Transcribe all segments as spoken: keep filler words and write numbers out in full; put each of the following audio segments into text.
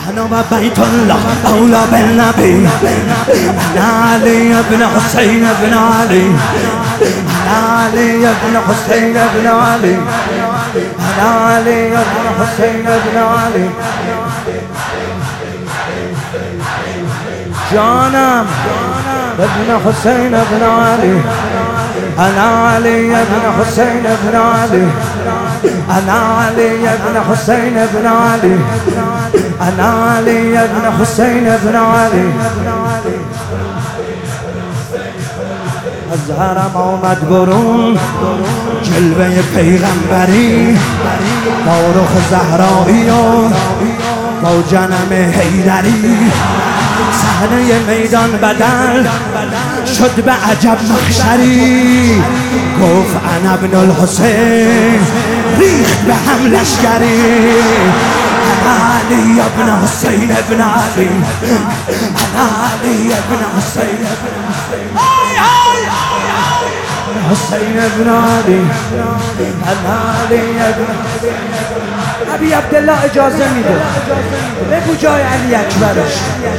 أنا وبيت الله أولى بالنبي. أنا علي بن حسين بن علي. أنا علي بن حسين بن علي. أنا علي بن حسين بن علي. جانم ابن حسين بن علي. أنا علي بن حسين بن علي. أنا علي بن حسين بن علي. أنا علي بن حسين بن علي. از حرم آمد برون جلوه پیغمبری با رخ زهرایی و با جنم حیدری. صحنه میدان بدل شد به عجب محشری. گفت انا ابن الحسین ریخت به هم لشکری. انا علی ابن حسین ابن علی. انا علی ابن حسین ابن حسین ابن علی. انا علی ابن ابی عبدالله اجازه میده بگو جای علی اکبرش.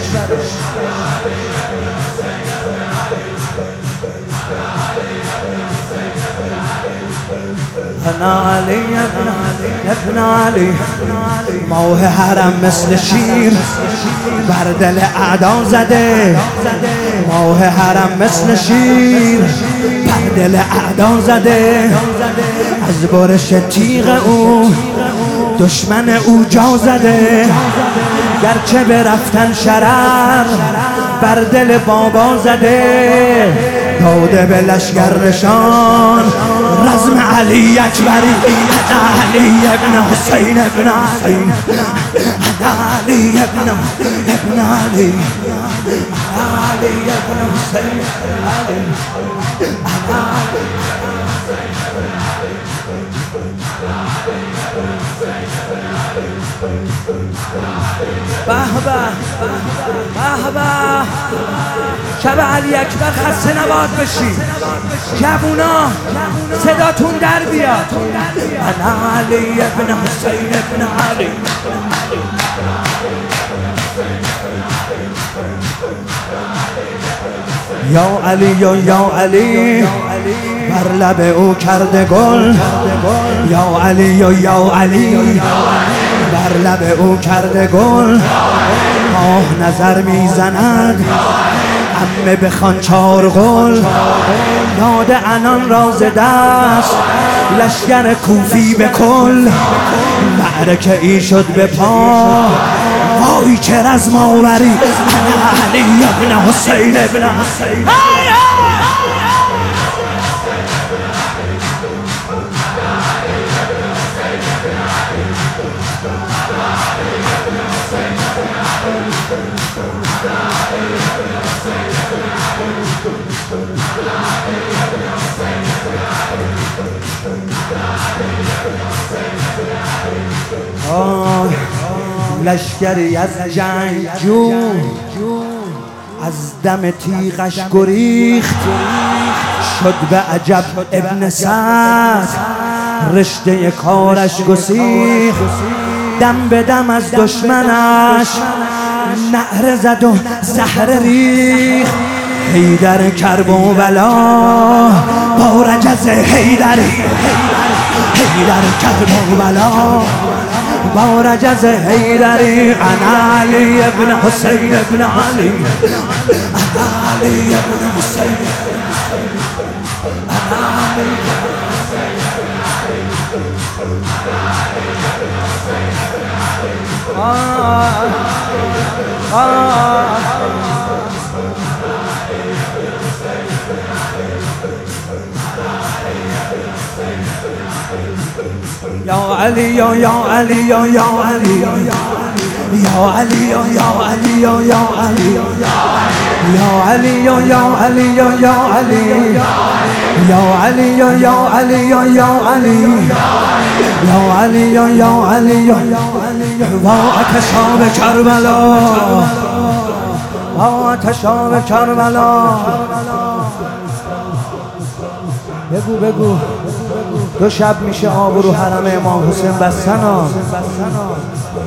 انا علی ابن علی. ماه حرم مثل شیر بر دل اعدا زده. ماه حرم مثل شیر بر دل اعدا زده. از برش تیغ او دشمن او جا زده. گرچه برفتن شرر بر دل بابا زده. داده به لشگر نشان رزم علی اکبری. انا علی ابن حسین ابن علی. انا علی ابن ابن علی. انا علی ابن حسین ابن علی. انا به به به به شب علی اکبر خسته نباد بشی. جوونا صداتون در بیاد. انا علی ابن حسین ابن علی. یا علی یا یا علی بر لب او کرده گل. یا علی یا یا علی بر لب او کرده گل. آه نظر میزند عمه بخوان چار قل. یاد انان راز دست لشگر کوفی به کل. معرکه ای شد به پا وای چه رزم آوری. انا علی ابن حسین ابن حسین. آه لشکری از جنگ جو از دم تیغش گریخت. شد به عجب ابن سعد رشته کارش گسیخت. دم به دم از دشمنش نعره زد و زهر ریخت. حیدر کرب و بلا با رجز حیدری. حیدر کرب و بلا با رجز حیدری. انا علی ابن حسین ابن علی. انا علی ابن حسین. انا علی آه آه یا علی یا یا علی یا یا علی یا علی یا یا علی یا یا علی یا علی یا یا علی یا یا علی یا علی یا یا علی یا یا علی یا علی یا یا علی یا و آتش آب کربلا. و آتش آب کربلا. بگو بگو دو شب میشه آب رو حرم امام حسین بستن ها.